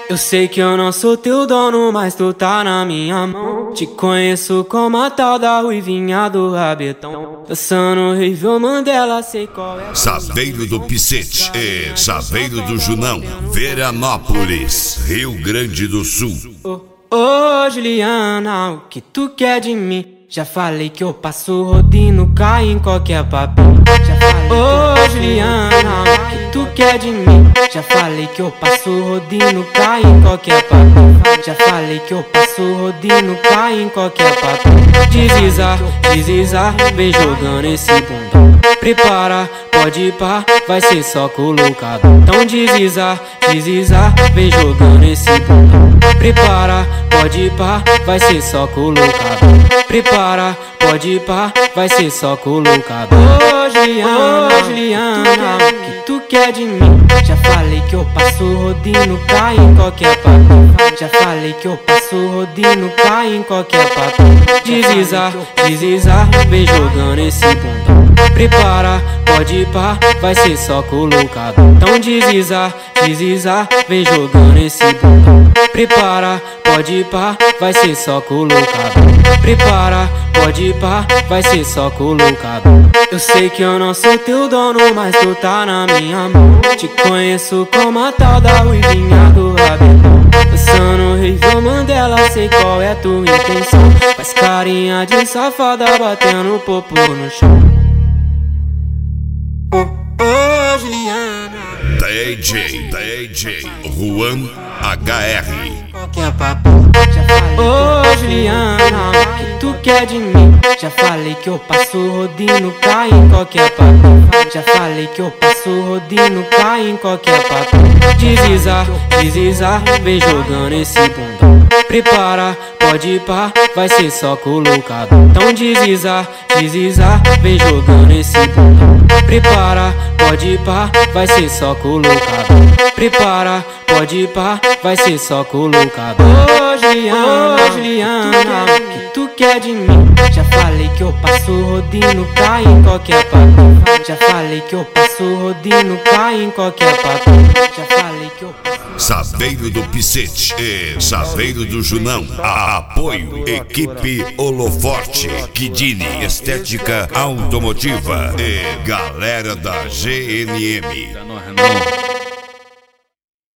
Eu sei que eu não sou teu dono, mas tu tá na minha mão. Te conheço como a tal da ruivinha do rabetão. Dançando Rivel Mandela, sei qual é. Saveiro do Picete e Saveiro do Junão, Veranópolis, Rio Grande do Sul. Ô Juliana, o que tu quer de mim? Já falei que eu passo rodinho, cai em qualquer papinho. Ô Juliana, o que tu quer de mim? Já falei que eu passo rodinho, cai em qualquer papinho. Já falei que eu passo rodinho, cai em qualquer papinho. Desliza, vem jogando esse bundão. Prepara, pode ir pá, vai ser só colocado. Então desliza, vem jogando esse bundão. Prepara, pode ir pá, vai ser só colocado. Prepara, pode ir pá, vai ser só colocado. Ô Juliana, o que tu quer de mim? Já falei que eu passo rodinho, cai em qualquer papinho. Já falei que eu passo rodinho, cai em qualquer papinho. Desliza, vem jogando esse bundão. Prepara, pode ir pá, vai ser só colocado. Então desliza, vem jogando esse bundão. Prepara, pode ir pá, vai ser só colocado. Prepara, pode ir pá, vai ser só colocado. Eu sei que eu não sou teu dono, mas tu tá na minha mão. Te conheço como a tal da ruivinha do rabetão. Dançando Rivel Mandela, sei qual é tua intenção. Faz carinha de safada, batendo popo no chão. Ô Juliana, DJ Juan HR. qualquer papo. Ô Juliana, o que tu quer de mim? Já falei que eu passo rodinho, cai em qualquer papo. Já falei que eu passo rodinho, cai em qualquer papo. Desliza, vem jogando esse bundão. Prepara, pode ir pá, vai ser só colocado. Então desliza, vem jogando esse bundão. Prepara, pode ir pá, vai ser só colocado. Prepara, pode ir pá, vai ser só colocado. Ô Juliana, o que tu quer de mim? Já falei que eu passo rodinho, cai em qualquer papinho. Já falei que eu passo rodinho, cai em qualquer papinho. Já falei que eu passo. Saveiro do Picete e Saveiro do Junão. Apoio Equipe Holoforte, Kidini Estética Automotiva e galera da GNM.